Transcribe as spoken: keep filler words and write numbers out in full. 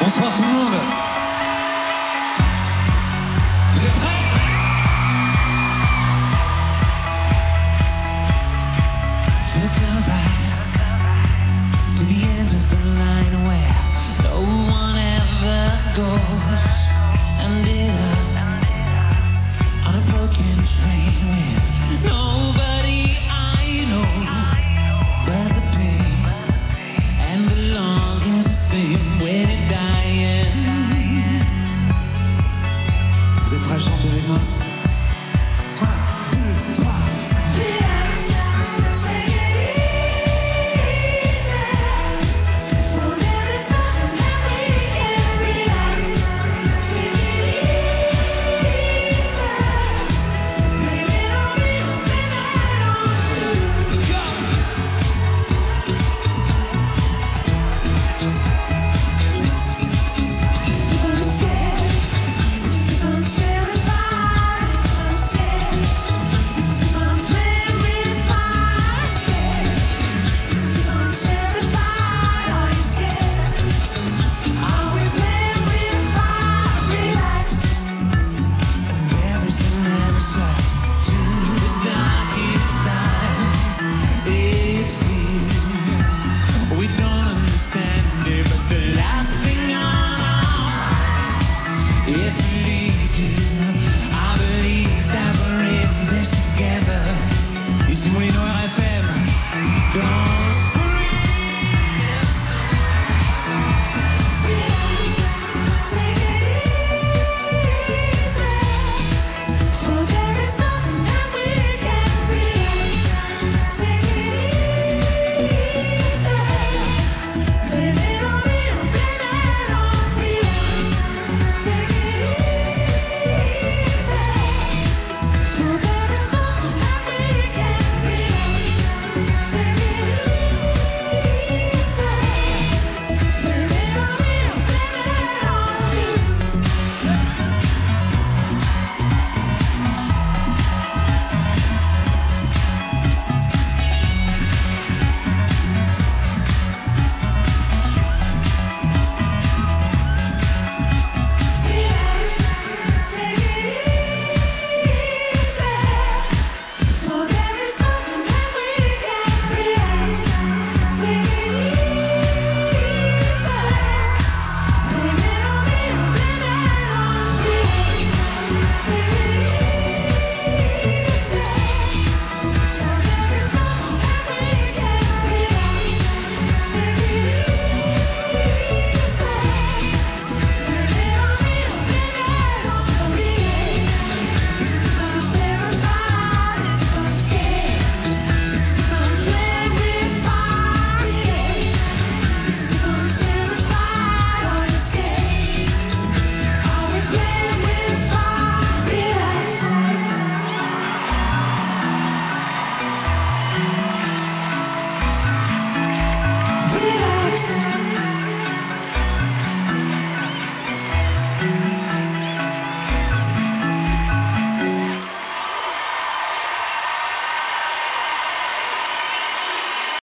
Bonsoir tout le monde. Vous êtes prêts? Took a ride to the end of the line where no one ever goes, and ended up on a broken train with nobody I know, but the pain and the longing's the same when it dying. Vous êtes prêts à chanter avec moi? un, deux, trois. Relax, take it easy. For there is nothing that we can. Relax, take it easy. Blame it on me, blame it on you. Go! It's if I'm scared, it's if I'm terrified, it's if I'm scared, it's if I'm playing with fire, scared, it's if I'm terrified, are you scared? Are we playing with fire? Relax. There is an answer to the darkest times. It's fear. We don't understand it, but the last thing on our mind is believe you. I believe that we're in this together. Ici Molino R F M. Don't